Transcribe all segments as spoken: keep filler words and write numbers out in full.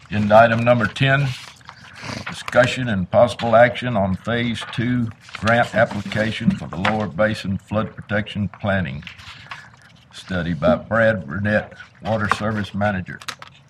Agenda item number ten, discussion and possible action on phase two grant application for the Lower Basin Flood Protection Planning study by Brad Burnett, Water Service Manager.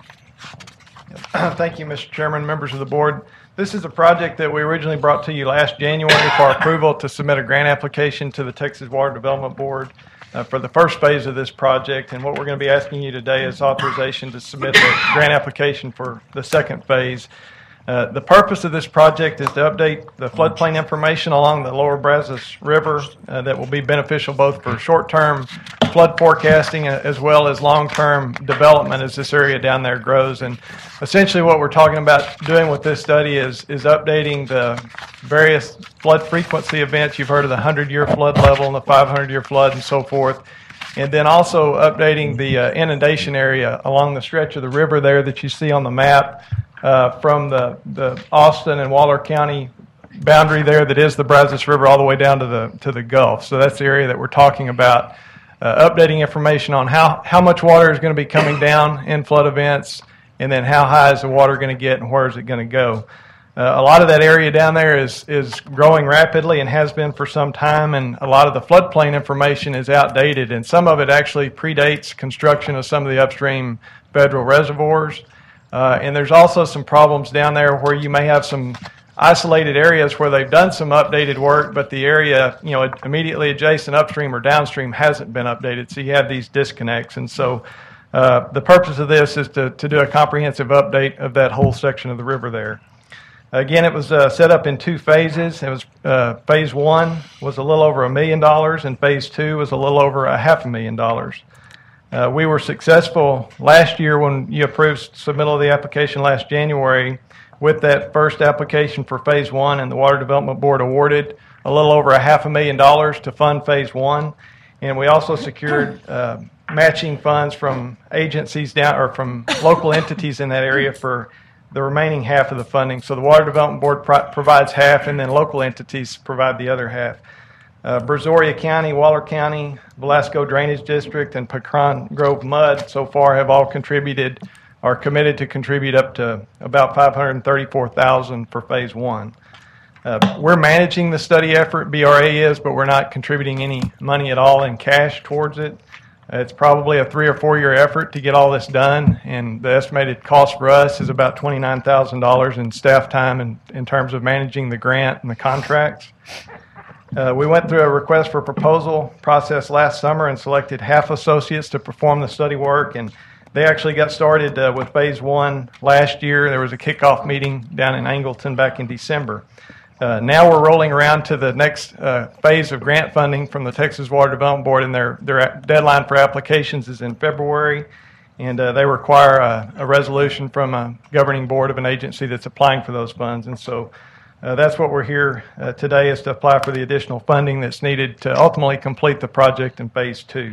Thank you, Mister Chairman, members of the board. This is a project that we originally brought to you last January for approval to submit a grant application to the Texas Water Development Board uh, for the first phase of this project. And what we're going to be asking you today is authorization to submit the grant application for the second phase. Uh, the purpose of this project is to update the floodplain information along the lower Brazos River uh, that will be beneficial both for short-term flood forecasting as well as long-term development as this area down there grows. And essentially what we're talking about doing with this study is, is updating the various flood frequency events. You've heard of the hundred-year flood level and the five hundred year flood and so forth. And then also updating the uh, inundation area along the stretch of the river there that you see on the map. Uh, from the, the Austin and Waller County boundary there that is the Brazos River all the way down to the to the Gulf. So that's the area that we're talking about. Uh, updating information on how, how much water is going to be coming down in flood events, and then how high is the water going to get and where is it going to go. Uh, a lot of that area down there is, is growing rapidly and has been for some time, and a lot of the floodplain information is outdated, and some of it actually predates construction of some of the upstream federal reservoirs. Uh, and there's also some problems down there where you may have some isolated areas where they've done some updated work, but the area, you know, immediately adjacent upstream or downstream hasn't been updated. So you have these disconnects. And so uh, the purpose of this is to, to do a comprehensive update of that whole section of the river there. Again, it was uh, set up in two phases. It was uh, phase one was a little over a million dollars, and phase two was a little over a half a million dollars. Uh, we were successful last year when you approved submittal of the application last January with that first application for phase one, and the Water Development Board awarded a little over a half a million dollars to fund phase one. And we also secured uh, matching funds from agencies down or from local entities in that area for the remaining half of the funding. So the Water Development Board pro- provides half, and then local entities provide the other half. Uh, Brazoria County, Waller County, Velasco Drainage District, and Pecan Grove Mud so far have all contributed, are committed to contribute up to about five hundred thirty-four thousand dollars for phase one. Uh, we're managing the study effort, B R A is, but we're not contributing any money at all in cash towards it. Uh, it's probably a three or four year effort to get all this done, and the estimated cost for us is about twenty-nine thousand dollars in staff time in, in terms of managing the grant and the contracts. Uh, we went through a request for proposal process last summer and selected half associates to perform the study work, and they actually got started uh, with phase one last year. There was a kickoff meeting down in Angleton back in December. Uh, now we're rolling around to the next uh, phase of grant funding from the Texas Water Development Board, and their, their deadline for applications is in February, and uh, they require a, a resolution from a governing board of an agency that's applying for those funds. And so Uh, that's what we're here uh, today, is to apply for the additional funding that's needed to ultimately complete the project in phase two.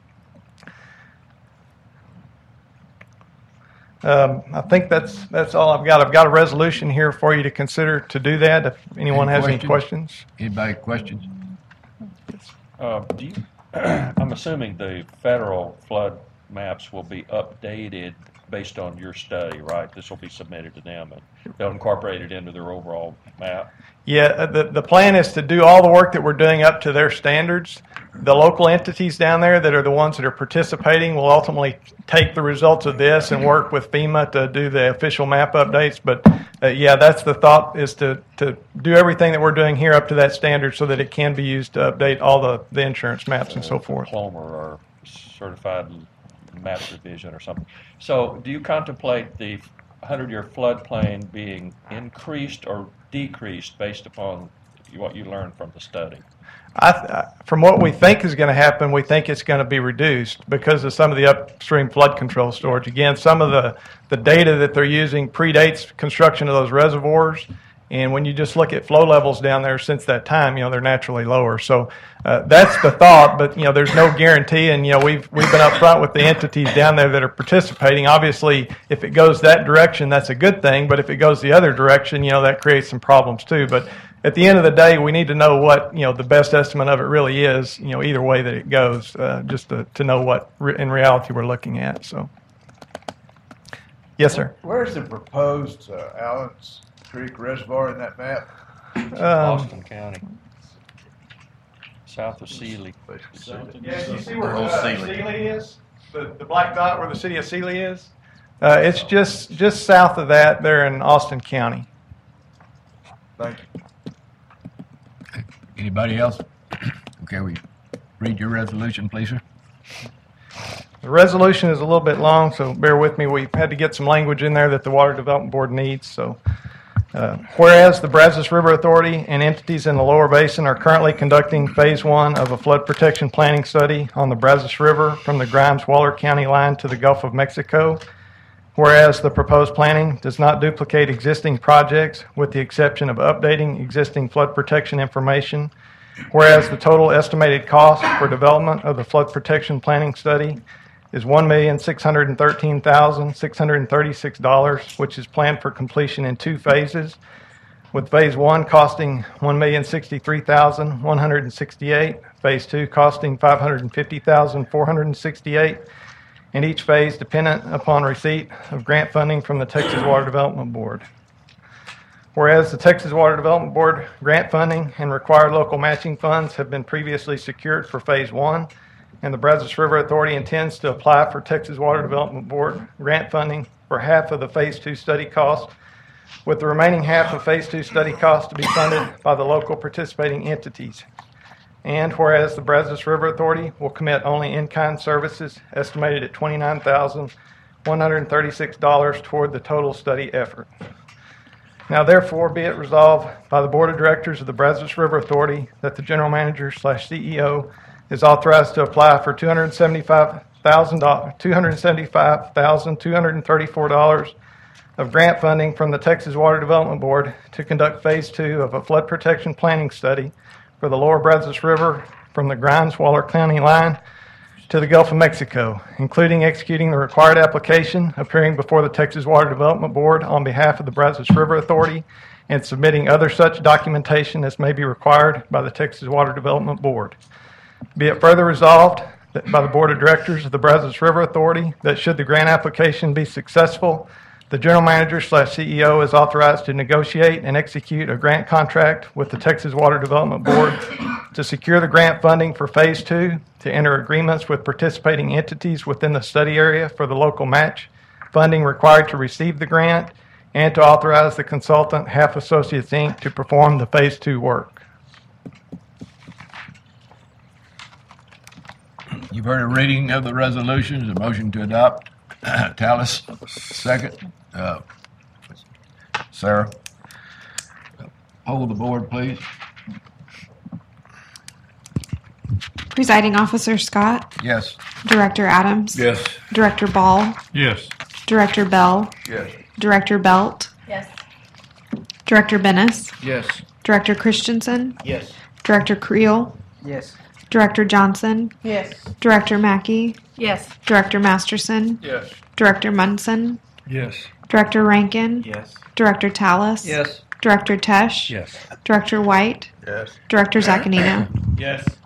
Um, I think that's that's all I've got. I've got a resolution here for you to consider to do that. If anyone Any has questions? any questions. Anybody questions? Uh, do you, I'm assuming the federal flood maps will be updated based on your study, right? This will be submitted to them, and they'll incorporate it into their overall map. Yeah, the, the plan is to do all the work that we're doing up to their standards. The local entities down there that are the ones that are participating will ultimately take the results of this and work with FEMA to do the official map updates. But uh, yeah, that's the thought, is to, to do everything that we're doing here up to that standard so that it can be used to update all the, the insurance maps and so forth. Diploma or certified map revision or something. So do you contemplate the hundred year floodplain being increased or decreased based upon what you learned from the study? I th- from what we think is going to happen, we think it's going to be reduced because of some of the upstream flood control storage. Again, some of the, the data that they're using predates construction of those reservoirs. And when you just look at flow levels down there since that time, you know, they're naturally lower. So uh, that's the thought, but, you know, there's no guarantee. And, you know, we've we've been up front with the entities down there that are participating. Obviously, if it goes that direction, that's a good thing. But if it goes the other direction, you know, that creates some problems too. But at the end of the day, we need to know what, you know, the best estimate of it really is, you know, either way that it goes, uh, just to, to know what re- in reality we're looking at. So. Yes, sir. Where's the proposed uh, Allen's Creek Reservoir in that map? Um, Boston County, south of Sealy. Yeah, you see where Old uh, Sealy. Sealy is? The, the black dot where the city of Sealy is? Uh, it's just, just south of that. They're in Austin County. Thank you. Anybody else? Okay, we read your resolution, please, sir. The resolution is a little bit long, so bear with me. We've had to get some language in there that the Water Development Board needs. So, uh, whereas the Brazos River Authority and entities in the lower basin are currently conducting phase one of a flood protection planning study on the Brazos River from the Grimes-Waller County line to the Gulf of Mexico. Whereas the proposed planning does not duplicate existing projects with the exception of updating existing flood protection information. Whereas the total estimated cost for development of the flood protection planning study is one million six hundred thirteen thousand six hundred thirty-six dollars, which is planned for completion in two phases, with phase one costing one million sixty-three thousand one hundred sixty-eight dollars, phase two costing five hundred fifty thousand four hundred sixty-eight dollars, and each phase dependent upon receipt of grant funding from the Texas Water Development Board. Whereas the Texas Water Development Board grant funding and required local matching funds have been previously secured for phase one, and the Brazos River Authority intends to apply for Texas Water Development Board grant funding for half of the phase two study cost, with the remaining half of phase two study cost to be funded by the local participating entities. And whereas the Brazos River Authority will commit only in-kind services estimated at twenty-nine thousand one hundred thirty-six dollars toward the total study effort. Now therefore be it resolved by the Board of Directors of the Brazos River Authority that the General Manager slash C E O is authorized to apply for two hundred seventy-five thousand two hundred seventy-five thousand two hundred thirty-four dollars of grant funding from the Texas Water Development Board to conduct phase two of a flood protection planning study for the lower Brazos River from the Grimes-Waller County line to the Gulf of Mexico, including executing the required application, appearing before the Texas Water Development Board on behalf of the Brazos River Authority, and submitting other such documentation as may be required by the Texas Water Development Board. Be it further resolved that by the Board of Directors of the Brazos River Authority that should the grant application be successful, the General Manager slash C E O is authorized to negotiate and execute a grant contract with the Texas Water Development Board to secure the grant funding for phase two, to enter agreements with participating entities within the study area for the local match funding required to receive the grant, and to authorize the consultant, Half Associates, Incorporated, to perform the phase two work. You've heard a reading of the resolutions, a motion to adopt. Tallis, second. Uh, Sarah, hold the board, please. Presiding Officer Scott, Yes. Director Adams, Yes. Director Ball, Yes. Director Bell, Yes. Director Belt, Yes. Director Bennis, Yes. Director Christensen, Yes. Director Creel, Yes. Director Johnson, Yes. Director Mackey, Yes. Director Masterson, Yes. Director Munson, Yes. Director Rankin, Yes. Director Tallis, Yes. Director Tesh, Yes. Director White, Yes. Director Zaccanino. Yes.